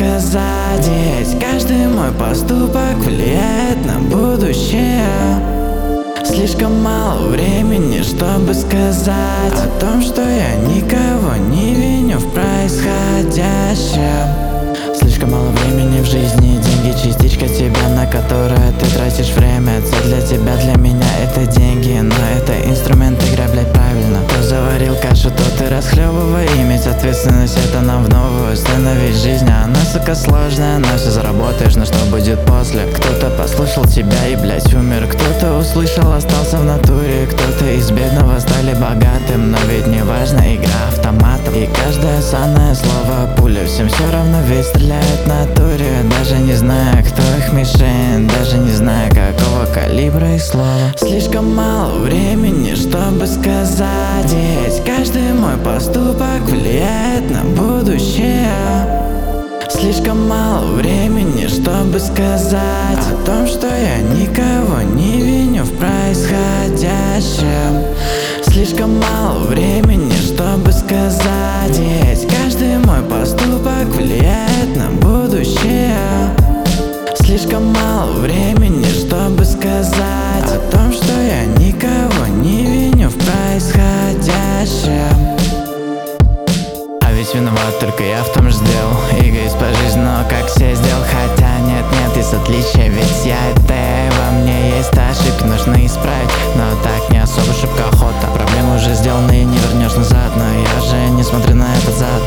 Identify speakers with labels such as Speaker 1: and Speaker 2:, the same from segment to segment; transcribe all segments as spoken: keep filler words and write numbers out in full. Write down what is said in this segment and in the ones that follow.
Speaker 1: сказать. Ведь каждый мой поступок влияет на будущее. Слишком мало времени, чтобы сказать о том, что я никого не виню в происходящем. Слишком мало времени в жизни, деньги частичка тебя, на которое ты тратишь время. Цель для тебя, для меня это деньги, но это инструмент, играй, блядь, правильно. Кто заварил кашу, тот и расхлебывай. Иметь ответственность — это нам в новую сцену, ведь жизнь, она, сука, сложная. Но все заработаешь, но что будет после? Кто-то послушал тебя и, блядь, умер. Кто-то услышал, остался в натуре. Кто-то из бедного стали богатым. Но ведь не важно, игра автоматом. И каждое санное слово пуля, всем все равно, ведь стреляет в натуре. Даже не зная, кто их мишень, даже не зная, какого калибра их слова. Слишком мало времени, чтобы сказать. Ведь каждый мой поступок влияет на будущее. Слишком мало времени, чтобы сказать о том, что я никого не виню в происходящем. Слишком мало времени, чтобы сказать. Ведь каждый мой поступок влияет на будущее. Слишком мало времени, чтобы сказать о том, что я никого не виню в происходящем. А ведь виноват только я в том, что сделал. Эгоист по жизни, но как все сделал. Хотя нет, нет, есть отличия, ведь я это я, во мне есть ошибки, нужно исправить. Но так не особо шибко охота. Проблемы уже сделаны и не вернешь назад. Но я же не смотрю на этот зад.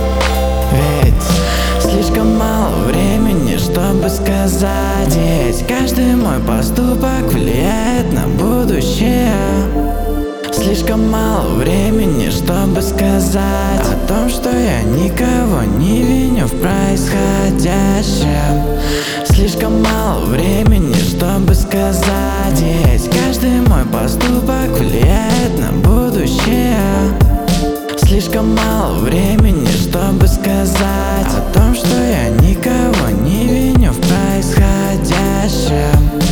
Speaker 1: Ведь слишком мало времени, чтобы сказать. Ведь каждый мой поступок влияет на будущее. Слишком мало времени, чтобы сказать о том, что я никого не виню в происходящем. Слишком мало времени, чтобы сказать. Ведь каждый мой поступок влияет на будущее. Слишком мало времени, чтобы сказать о том, что я никого не виню в происходящем.